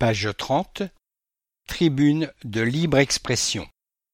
Page 30. Tribune de libre expression.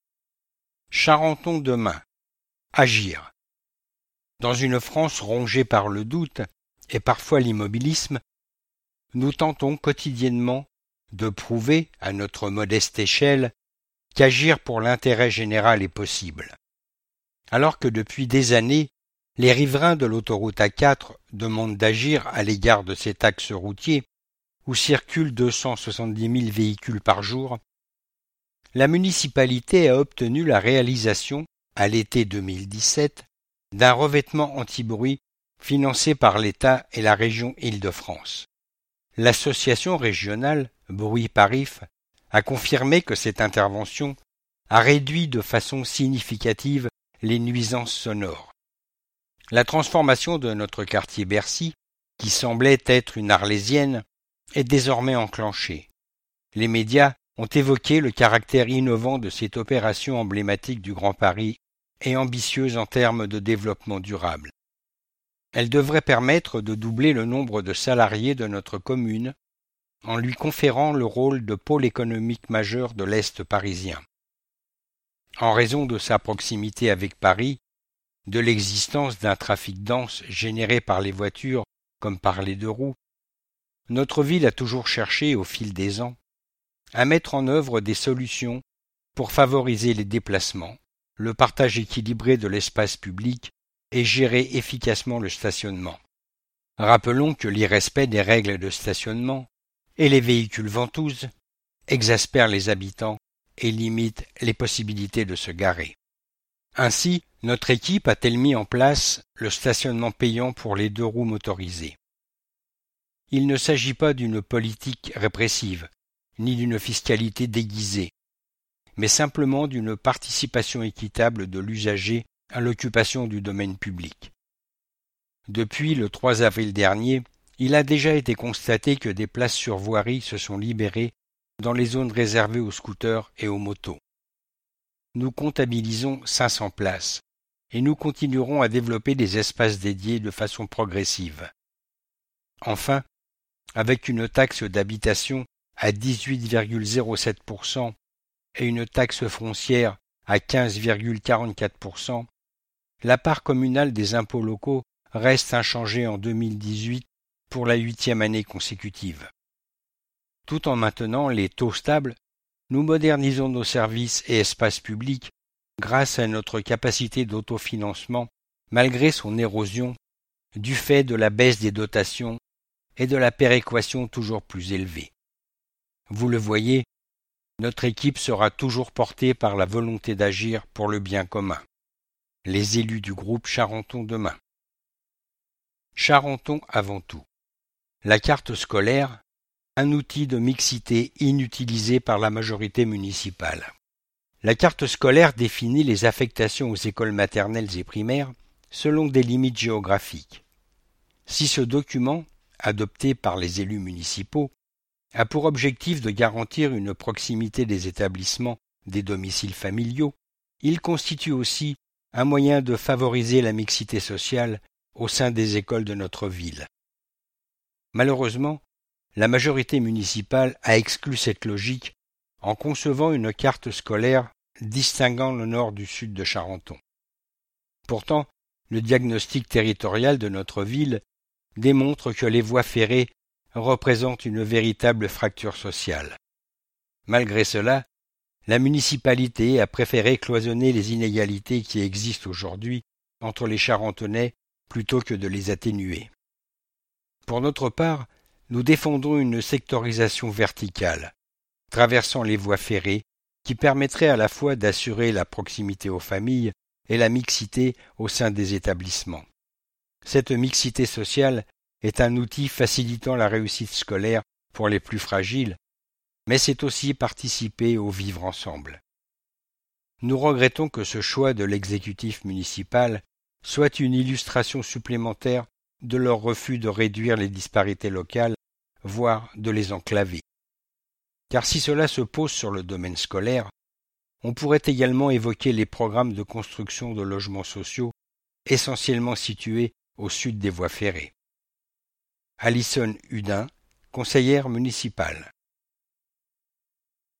Charenton demain. Agir. Dans une France rongée par le doute et parfois l'immobilisme, nous tentons quotidiennement de prouver, à notre modeste échelle, qu'agir pour l'intérêt général est possible. Alors que depuis des années, les riverains de l'autoroute A4 demandent d'agir à l'égard de cet axe routier où circulent 270 000 véhicules par jour, la municipalité a obtenu la réalisation, à l'été 2017, d'un revêtement anti-bruit financé par l'État et la région Île-de-France. L'association régionale Bruit Parif a confirmé que cette intervention a réduit de façon significative les nuisances sonores. La transformation de notre quartier Bercy, qui semblait être une arlésienne, est désormais enclenchée. Les médias ont évoqué le caractère innovant de cette opération emblématique du Grand Paris et ambitieuse en termes de développement durable. Elle devrait permettre de doubler le nombre de salariés de notre commune en lui conférant le rôle de pôle économique majeur de l'Est parisien. En raison de sa proximité avec Paris, de l'existence d'un trafic dense généré par les voitures comme par les deux roues, notre ville a toujours cherché, au fil des ans, à mettre en œuvre des solutions pour favoriser les déplacements, le partage équilibré de l'espace public et gérer efficacement le stationnement. Rappelons que l'irrespect des règles de stationnement et les véhicules ventouses exaspèrent les habitants et limitent les possibilités de se garer. Ainsi, notre équipe a-t-elle mis en place le stationnement payant pour les deux roues motorisées. Il ne s'agit pas d'une politique répressive, ni d'une fiscalité déguisée, mais simplement d'une participation équitable de l'usager à l'occupation du domaine public. Depuis le 3 avril dernier, il a déjà été constaté que des places sur voirie se sont libérées dans les zones réservées aux scooters et aux motos. Nous comptabilisons 500 places, et nous continuerons à développer des espaces dédiés de façon progressive. Enfin, avec une taxe d'habitation à 18,07% et une taxe foncière à 15,44%, la part communale des impôts locaux reste inchangée en 2018 pour la 8e année consécutive. Tout en maintenant les taux stables, nous modernisons nos services et espaces publics grâce à notre capacité d'autofinancement malgré son érosion du fait de la baisse des dotations et de la péréquation toujours plus élevée. Vous le voyez, notre équipe sera toujours portée par la volonté d'agir pour le bien commun. Les élus du groupe Charenton demain. Charenton avant tout. La carte scolaire, un outil de mixité inutilisé par la majorité municipale. La carte scolaire définit les affectations aux écoles maternelles et primaires selon des limites géographiques. Si ce document, adopté par les élus municipaux, a pour objectif de garantir une proximité des établissements des domiciles familiaux, il constitue aussi un moyen de favoriser la mixité sociale au sein des écoles de notre ville. Malheureusement, la majorité municipale a exclu cette logique en concevant une carte scolaire distinguant le nord du sud de Charenton. Pourtant, le diagnostic territorial de notre ville démontre que les voies ferrées représentent une véritable fracture sociale. Malgré cela, la municipalité a préféré cloisonner les inégalités qui existent aujourd'hui entre les Charentonais plutôt que de les atténuer. Pour notre part, nous défendons une sectorisation verticale, traversant les voies ferrées, qui permettrait à la fois d'assurer la proximité aux familles et la mixité au sein des établissements. Cette mixité sociale est un outil facilitant la réussite scolaire pour les plus fragiles, mais c'est aussi participer au vivre ensemble. Nous regrettons que ce choix de l'exécutif municipal soit une illustration supplémentaire de leur refus de réduire les disparités locales, voire de les enclaver. Car si cela se pose sur le domaine scolaire, on pourrait également évoquer les programmes de construction de logements sociaux essentiellement situés au sud des voies ferrées. Alison Hudin, conseillère municipale.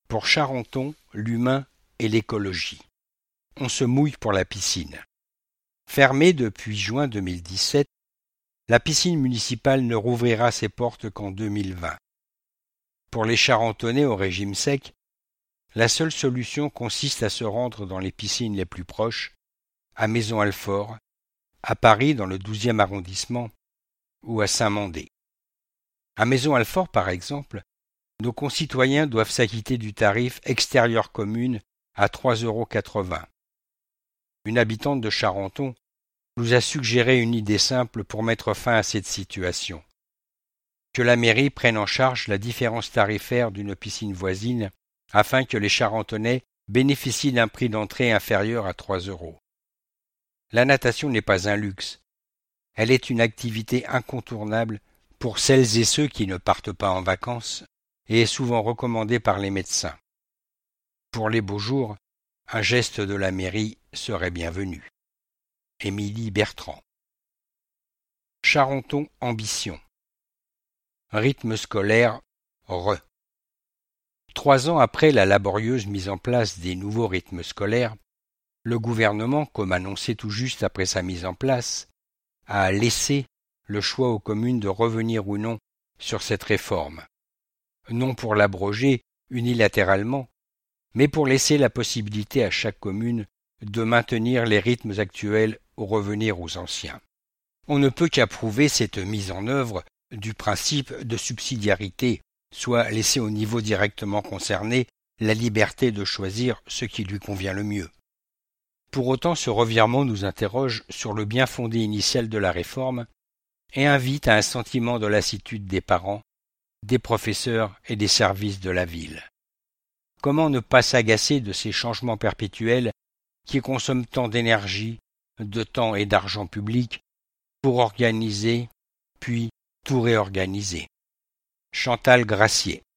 Pour Charenton, l'humain et l'écologie. On se mouille pour la piscine. Fermée depuis juin 2017, la piscine municipale ne rouvrira ses portes qu'en 2020. Pour les Charentonais au régime sec, la seule solution consiste à se rendre dans les piscines les plus proches, à Maisons-Alfort, à Paris dans le 12e arrondissement ou à Saint-Mandé. À Maisons-Alfort, par exemple, nos concitoyens doivent s'acquitter du tarif extérieur commune à 3,80 €. Une habitante de Charenton nous a suggéré une idée simple pour mettre fin à cette situation. Que la mairie prenne en charge la différence tarifaire d'une piscine voisine afin que les Charentonais bénéficient d'un prix d'entrée inférieur à 3 €. La natation n'est pas un luxe. Elle est une activité incontournable pour celles et ceux qui ne partent pas en vacances et est souvent recommandée par les médecins. Pour les beaux jours, un geste de la mairie serait bienvenu. Émilie Bertrand. Charenton Ambition. Rythme scolaire re. 3 ans après la laborieuse mise en place des nouveaux rythmes scolaires, le gouvernement, comme annoncé tout juste après sa mise en place, a laissé le choix aux communes de revenir ou non sur cette réforme, non pour l'abroger unilatéralement, mais pour laisser la possibilité à chaque commune de maintenir les rythmes actuels ou revenir aux anciens. On ne peut qu'approuver cette mise en œuvre du principe de subsidiarité, soit laisser au niveau directement concerné la liberté de choisir ce qui lui convient le mieux. Pour autant, ce revirement nous interroge sur le bien-fondé initial de la réforme et invite à un sentiment de lassitude des parents, des professeurs et des services de la ville. Comment ne pas s'agacer de ces changements perpétuels qui consomment tant d'énergie, de temps et d'argent public pour organiser, puis tout réorganiser. Chantal Gracier.